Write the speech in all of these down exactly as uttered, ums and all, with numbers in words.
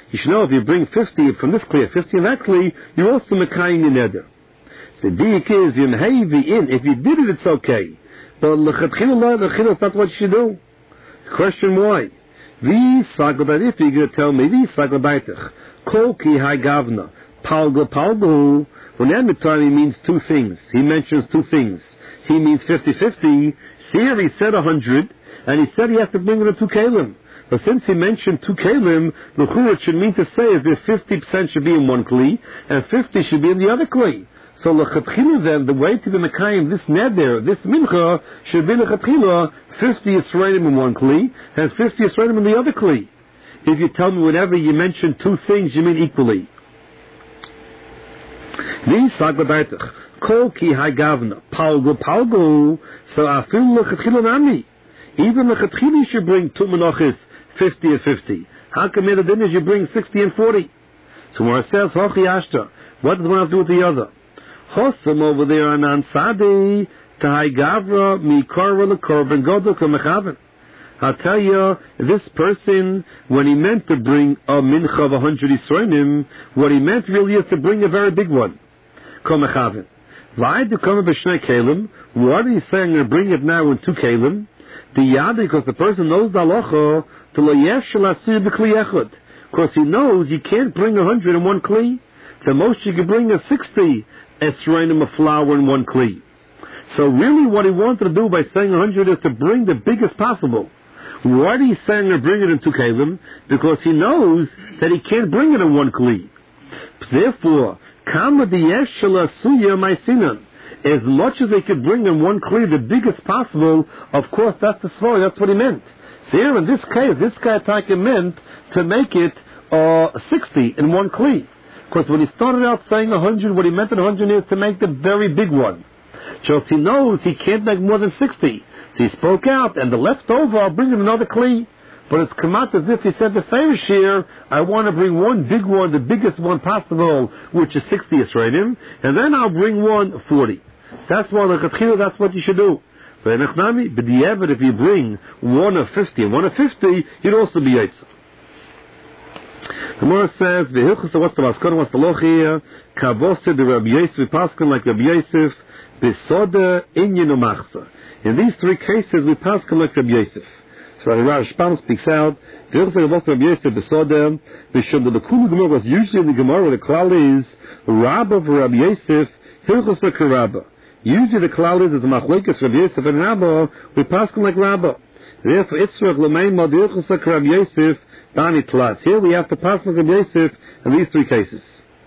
You should know if you bring fifty from this kli, fifty in that kli, you're also mekayim in neder. So the diak is, in, if you did it, it's okay. But l'chatchila, that's not what you should do. Question why? Vi sagodat, if you're going to tell me, vi sagodaitach, kol ki hai gavna, palgo palgo, when Emitar he means two things. He mentions two things. He means fifty-fifty. Here he said a hundred, and he said he has to bring it in two kalim. But since he mentioned two kalim, the churah should mean to say is that fifty percent should be in one kli, and fifty should be in the other kli. So l'chatchila then, the way to be mekayim, this neder, this mincha, should be l'chatchila, fifty Yisraelim in one kli, and fifty Yisraelim in the other kli. If you tell me whenever you mention two things, you mean equally. Kol ki hai gavna, palgo palgo, so afil l'chatchila nami. Even l'chatchila you should bring two menachis, fifty and fifty. How come the dinners you bring sixty and forty? So when it says, hochi ashta, what does one have to do with the other? Hossam over there on Ansadi, Tahai Gavra, Mikorva Lekorban Godok Mechaven. I'll tell you, this person, when he meant to bring a mincha of a hundred Yisraelim, what he meant really is to bring a very big one. Komechaven. Why do come b'shnei kalim? What are you saying? To bring it now in two kalim? The yad, because the person knows the halacha to layesh shel b'kli echad. Because he knows you can't bring a hundred in one kli. The most you can bring is sixty esrainim of flour in one kli. So really, what he wanted to do by saying a hundred is to bring the biggest possible. Why are you saying to bring it in two kalim? Because he knows that he can't bring it in one kli. Therefore, kama diyesh shel asuya ma'isinan. As much as they could bring in one kli, the biggest possible, of course, that's the svara, that's what he meant. So here, in this case, this guy Taka meant to make it uh, sixty in one kli. Because when he started out saying a hundred, what he meant in a hundred is to make the very big one. Just he knows he can't make more than sixty. So he spoke out, and the leftover, I'll bring him another kli. But it's come out as if he said the famous year, I want to bring one big one, the biggest one possible, which is sixty Yisraelim, and then I'll bring one forty. So that's why, that's what you should do. But if you bring one of fifty and one of fifty, you'd also be Yitzhak. The Gemara says, "V'hilchus what's the maskana? What's the loch here? Kavose the Rabbi Yosef paskin like Rabbi Yosef, besoda inyan umachsa." In these three cases, we paskin like Rabbi Yosef. So Rabbi Shpam speaks out. V'hilchus kavose Rabbi Yosef besoda b'shum. The Kulu Gemara was usually in the Gemara. The klal is Rabba of Rabbi Yosef hilchus karabba. Usually the klal is the machlekes Rabbi Yosef and Rabba. We paskin like Rabba. Therefore, Itzrach l'meimad hilchus Rabbi Yosef. Dani Tlas. Here we have to pass Rabbi Yosef in these three cases.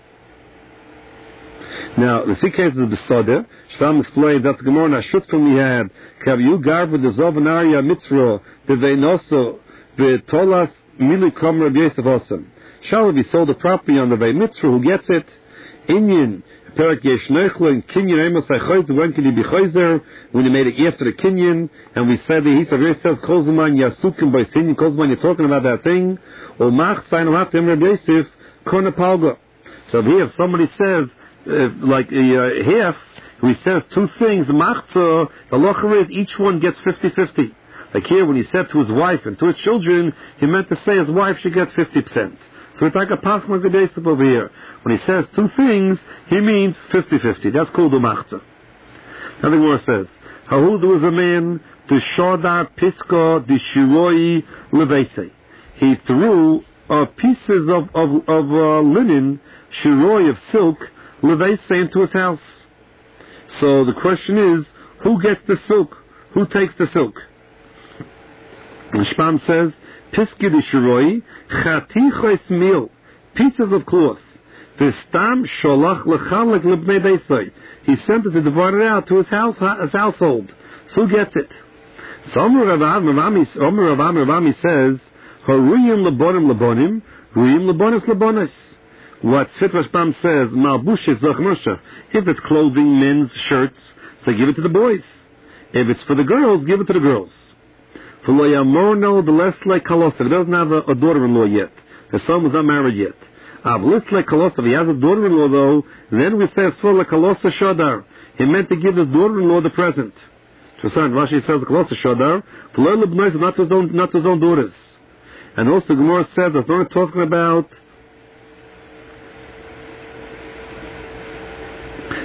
Now, the three cases of the Soda, Shlam explained that the Gemara Nashut from we had, Kav you gar with the Zovanaria Mitzro, the Veinoso, the Tolas Milikom Rabbi Yosef Osam. Shall we sold the property on the Vei Mitzro, who gets it? Inyan, Perak Yesh Nechlo, and Kinyan Amos Achoyzer, when can he be Choyzer? When he made it after the Kinyan, and we said that he says, Kozman Yasukim by Sinyan, Kozman, you're talking about that thing, or Mach, sign him after him, Rabbi Yosef, Kona Palga. So here, if somebody says, uh, like uh, half, he says two things, Machza, the locher is, each one gets fifty-fifty. Like here, when he said to his wife and to his children, he meant to say his wife should get fifty percent. So it's like a pasuk like the Yosef over here. When he says two things, he means fifty-fifty. That's called the Machza. Now the Gemara says, Hahu, there was a man, the Shodar Piska, the Shiroi Levese. He threw uh, pieces of, of, of uh, linen, Shiroi of silk, Levese into his house. So the question is, who gets the silk? Who takes the silk? And Shpam says, Piski the Shiroi, Chatichos mil, pieces of cloth. V'stam sholach lechalek lebnei beisai. He sent it to divide it out to his house, his household. So gets it. So Omer Rav Ravami says, Haruyim lebonim lebonim, Ruyim lebonis lebonis. What Sifra Shpam says, Malbushes zachmersha. If it's clothing, men's shirts, so give it to the boys. If it's for the girls, give it to the girls. For loyamorno, the less like Kalosa. He doesn't have a, a daughter-in-law yet. His son was not married yet. Avlis like Kalosa. If he has a daughter-in-law though, then we say for like Kalosa Shodar. He meant to give his daughter-in-law the present. So Rashi says the Kalosa Shodar, for not to his own, not to his own daughters. And also Gemara said that we're talking about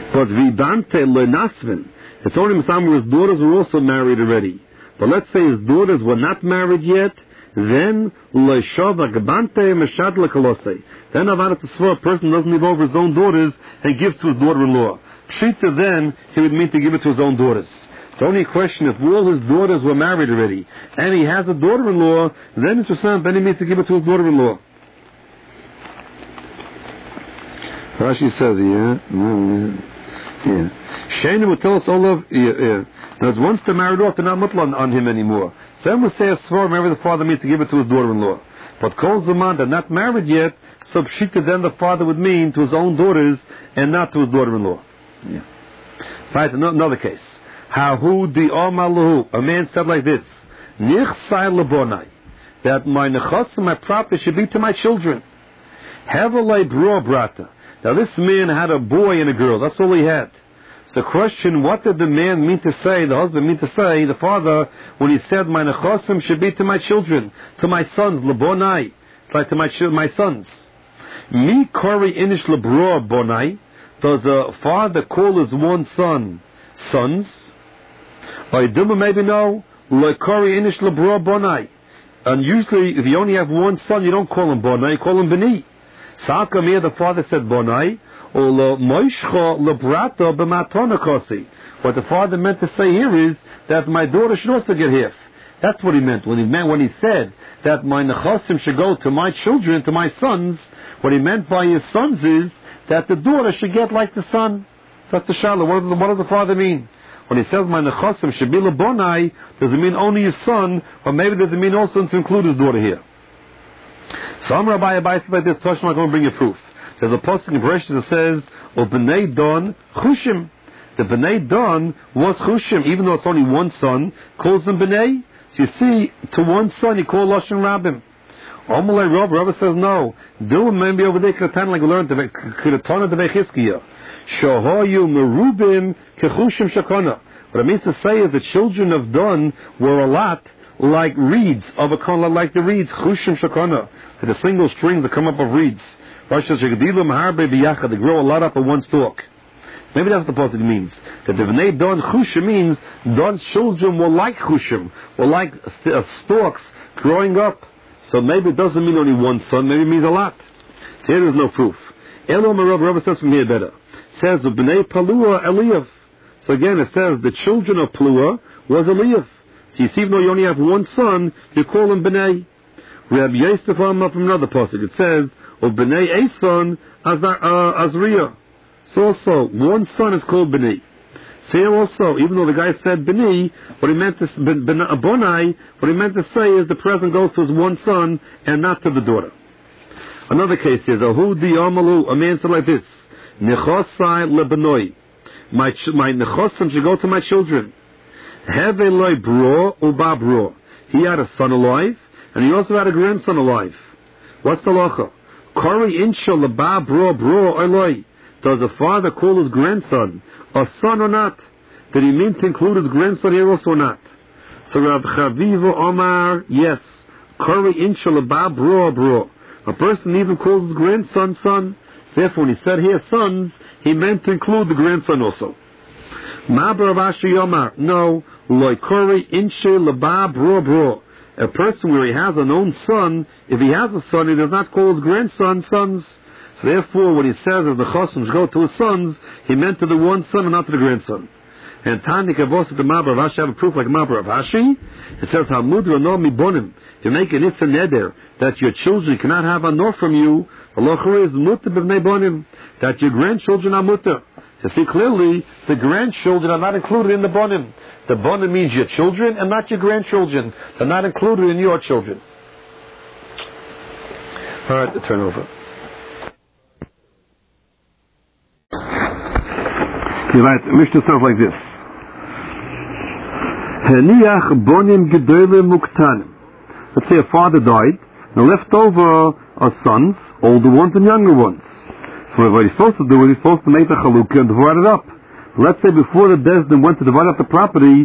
But Vidante Lenasvin, it's only Masam where his daughters were also married already. But let's say his daughters were not married yet, then Leshava Gabante Meshad Lekalose. Then Avadat Tzva, a person doesn't leave over his own daughters and give to his daughter-in-law. Pshita then, he would mean to give it to his own daughters. It's only a question if all his daughters were married already, and he has a daughter-in-law, then it's a then he means to give it to his daughter-in-law. Rashi says, yeah, yeah. Shana will tell us all of, yeah, yeah. Now, once they're married off, they're not mutla on, on him anymore. So then we'll say a svar, remember the father means to give it to his daughter-in-law. But calls the man, they're not married yet, so pshita then the father would mean to his own daughters and not to his daughter-in-law. Yeah. Right, another case. Hahu di omalahu. A man said like this: Nichsai lebonai, that my nechos, my property, should be to my children. Hevelei bro brata. Now this man had a boy and a girl. That's all he had. So question: what did the man mean to say? The husband mean to say? The father, when he said my nechosim should be to my children, to my sons, lebonai, it's like to my my sons. Mi kori inish lebro bonai. Does a father call his one son sons? Or maybe no. Lekori inish lebro bonai. And usually, if you only have one son, you don't call him bonai, you call him beni. Sakamir, the father said bonai. Or moishcha lebrata b'matona kosi. What the father meant to say here is that my daughter should also get half. That's what he meant when he meant when he said that my nechosim should go to my children, to my sons. What he meant by his sons is that the daughter should get like the son. That's the shala. What does the, what does the father mean? When he says my nechosim should be lebonai, does it mean only his son, or maybe does it mean also to include his daughter here? Some Rabbi Abai said like this. Tosh, I'm going to bring you proof. There's a pasuk in Bereshit that says, "O b'nei don chushim." The b'nei don was chushim, even though it's only one son. Calls them b'nei. So you see, to one son you call lashon rabim. Omalei Rav, Rav says no. Do maybe over there katan like we learned the Kiratana de Vechizkiya. Shohoyu merubim kechushim shakona. What it means to say is the children of Don were a lot like reeds of a kona, like the reeds chushim shakona, the single strings that come up of reeds. Rashi says shegdilim harbe biyachad, they grow a lot up on one stalk. Maybe that's what the pasuk means. That the Bnei Don chushim means Don's children were like chushim, were like uh, stalks growing up. So maybe it doesn't mean only one son, maybe it means a lot. So here there's no proof. Elo Marav, Rav says from here better. It says, B'nei Palua Eliyav. So again it says, the children of Palua was Eliyav. So you see, even though you only have one son, you call him B'nei. Reb Yosef from another pasuk. It says, O B'nei Eson Azriah. So also, one son is called B'nei. So here also, even though the guy said B'nai, what he meant to Bonai, what he meant to say is the present goes to his one son and not to the daughter. Another case is Ahu di Amalu, a man said like this: Nechosai lebenoi. My my nechosim should go to my children. Have eloi bro uba bro. He had a son alive, and he also had a grandson alive. What's the lacha? Kori insha leba bro bro eloi. Does the father call his grandson a son or not? Did he mean to include his grandson here also or not? So Rav Chaviva Omar, yes. Kari insha leba bro bro. A person even calls his grandson son. Therefore, when he said here sons, he meant to include the grandson also. Ma Rav Ashi Omar, no. Loi kari insha leba bro bro. A person where he has an own son, if he has a son, he does not call his grandson sons. So therefore, when he says that the chosim go to his sons, he meant to the one son and not to the grandson. And Tani Kavos the Mabar of Hashi have a proof like Mabar of Hashi. It says, Hamudra no mi bonim. You make an Itza Neder that your children cannot have a nor from you. Allah is mutter b'nei bonim, that your grandchildren are mutter. To see clearly, the grandchildren are not included in the bonim. The bonim means your children and not your grandchildren. They're not included in your children. All right, turn over. He writes, Mishnah stuff like this. Let's say a father died, and left over are sons, older ones and younger ones. So what he's supposed to do is he's supposed to make the chalukah and divide it up. Let's say before the Bezdin went to divide up the property,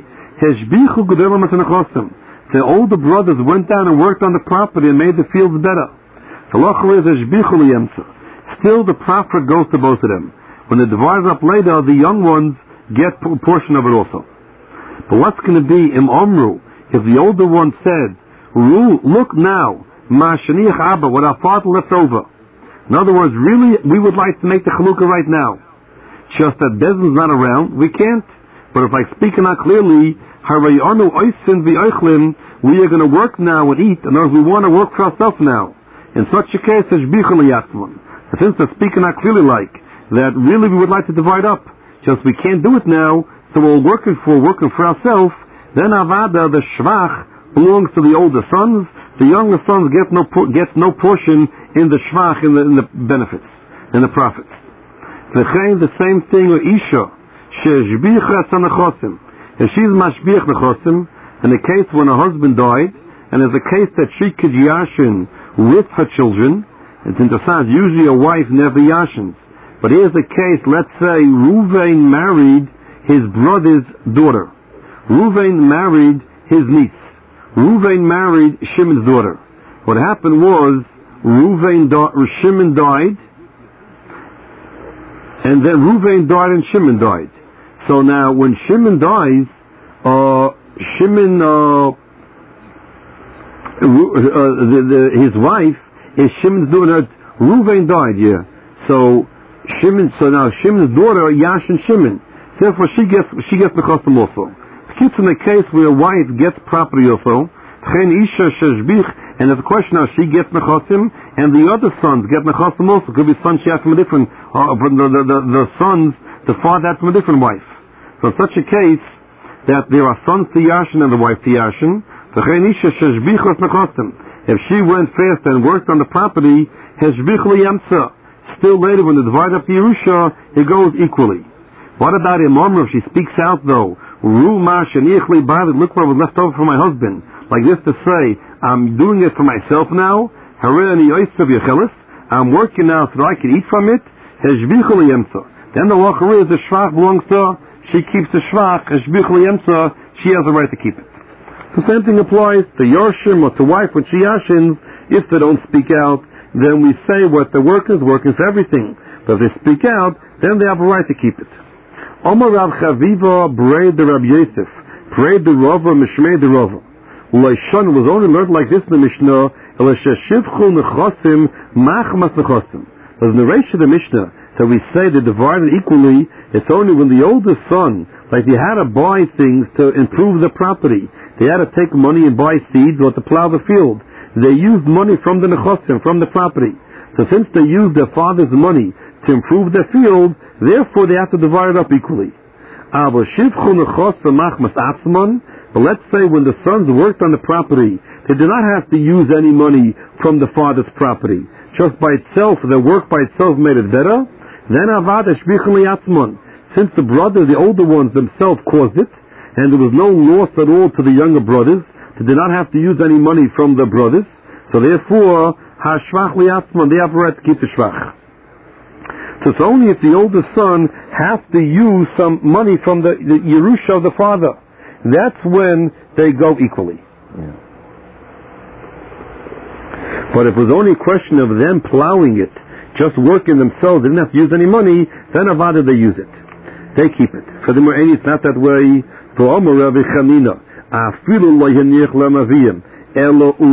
the older brothers went down and worked on the property and made the fields better. So still the profit goes to both of them. when they divide it up later, the young ones get a portion of it also. But what's going to be im omru if the older one said, look now, ma shaniach abba, what our father left over. In other words, really, we would like to make the chalukah right now. Just that Bezdin's not around, we can't. But if like speaking out clearly, harayanu oisin v'oichlin, we are going to work now and eat, in other words, we want to work for ourselves now. In such a case, hashbichul yatzman. Since they're speaking out clearly like, that really we would like to divide up, just we can't do it now, so we're working for, working for ourselves, then avada, the shvach, belongs to the older sons, the younger sons get no, gets no portion in the shvach, in the, in the benefits, in the profits. The same thing with Isha, she'eshbicha sanachosim. If she's mashbiach nechosim, in the case when her husband died, and there's a case that she could yashin with her children, it's interesting, usually a wife never yashins. But here's the case, let's say Ruvain married his brother's daughter. Ruvain married his niece. Ruvain married Shimon's daughter. What happened was, Ruvain da- Shimon died, and then Ruvain died and Shimon died. So now when Shimon dies, uh, Shimon, uh, Ru- uh, the, the, his wife is Shimon's daughter. Ruvain died, yeah. So Shimon, so now Shimon's daughter, Yash and Shimon. Therefore she gets, she gets Nechosim also. It's in the case where a wife gets property also, and there's a question now, she gets Nechosim, and the other sons get Nechosim also. Could be sons she has from a different, uh, the, the, the, the sons, the father has from a different wife. So in such a case, that there are sons to Yashin and the wife to Yashin, if she went fast and worked on the property, still later when they divide up the Yerusha, it goes equally. What about Imam if she speaks out though? Look what was left over for my husband. Like this to say, I'm doing it for myself now. I'm working now so that I can eat from it. Then the law is the shvach belongs to her. She keeps the shvach. She has the right to keep it. The same thing applies to Yorshim or to wife when she yashins. If they don't speak out, then we say what the workers working for everything. But if they speak out, then they have a right to keep it. Omar Rav Chaviva Brei de Rab Yosef Brei de Rava Mishmei de Rava. Ulayshon was only learned like this in the Mishnah. Elashashivchu nechosim machmas nechosim. There's narration of the Mishnah that we say they divided equally. It's only when the oldest son, like they had to buy things to improve the property, they had to take money and buy seeds or to plow the field. They used money from the nechosim, from the property. So since they used their father's money to improve their field, therefore they have to divide it up equally. But let's say when the sons worked on the property, they did not have to use any money from the father's property. Just by itself, their work by itself made it better. Then since the brother, the older ones themselves caused it, and there was no loss at all to the younger brothers, they did not have to use any money from the brothers, so therefore, hashvach liyatzman, they have a right to keep the shvach. So it's only if the older son has to use some money from the, the Yerusha of the father, that's when they go equally. Yeah. But if it was only a question of them plowing it, just working themselves, they didn't have to use any money, then avada they use it. They keep it. For the Mu'ani, it's not that way. For Omer Rabbi Chanina, afilu lo yaniach lamaviyim, elo